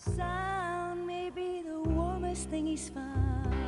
Sound may be the warmest thing he's found.